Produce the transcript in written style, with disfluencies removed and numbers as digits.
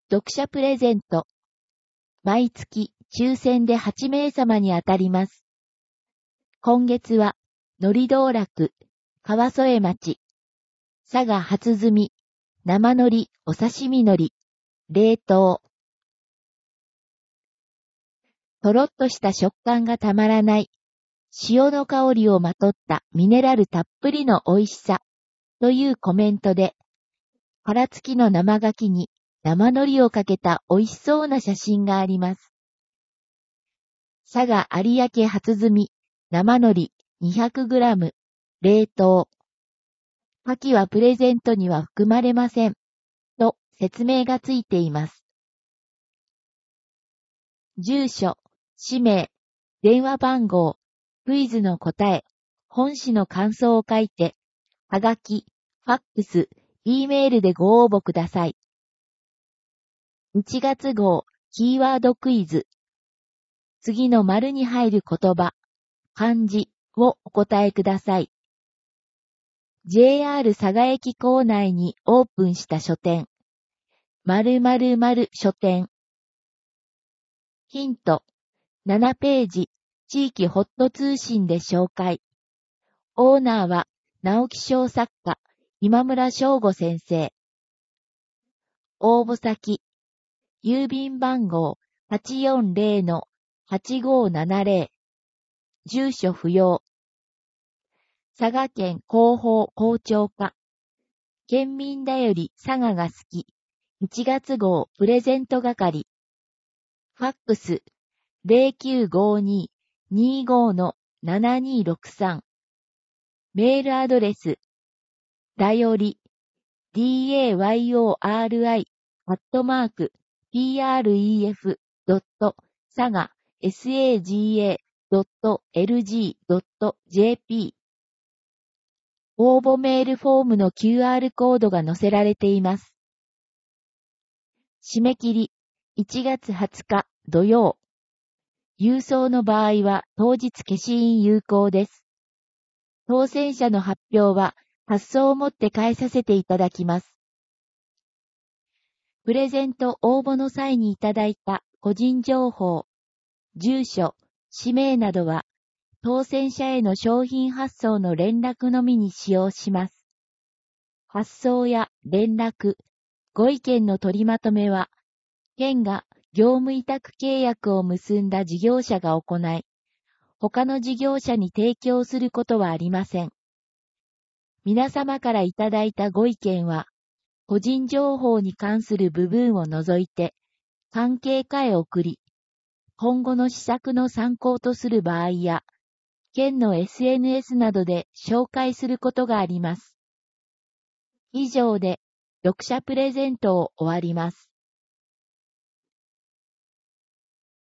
読者プレゼント。毎月抽選で8名様に当たります。今月は、のり道楽、川添町、佐賀初摘み、生海苔、お刺身海苔、冷凍。とろっとした食感がたまらない、潮の香りをまとったミネラルたっぷりの美味しさ、というコメントで、殻付きの生牡蠣に生海苔をかけた美味しそうな写真があります。佐賀有明初摘み、生海苔 200g、冷凍。牡蠣はプレゼントには含まれません。と説明がついています。住所、氏名、電話番号、クイズの答え、本誌の感想を書いて、はがき、ファックス、E メールでご応募ください。1月号、キーワードクイズ。次の丸に入る言葉、漢字をお答えください。JR 佐賀駅構内にオープンした書店。〇〇〇書店。ヒント。7ページ、地域ホット通信で紹介。オーナーは、直木賞作家、今村翔吾先生。応募先。郵便番号 840-8570。住所不要。佐賀県広報広聴課。県民だより佐賀が好き。1月号プレゼント係。ファックス 0952-25-7263。メールアドレス。だより dayori@saga.saga.lg.jp 応募メールフォームの QR コードが載せられています。締め切り1月20日土曜。郵送の場合は当日消印有効です。当選者の発表は発送をもって返させていただきます。プレゼント応募の際にいただいた個人情報、住所、氏名などは当選者への商品発送の連絡のみに使用します。発送や連絡、ご意見の取りまとめは、県が業務委託契約を結んだ事業者が行い、他の事業者に提供することはありません。皆様からいただいたご意見は、個人情報に関する部分を除いて、関係課へ送り、今後の施策の参考とする場合や、県の SNS などで紹介することがあります。以上で、読者プレゼントを終わります。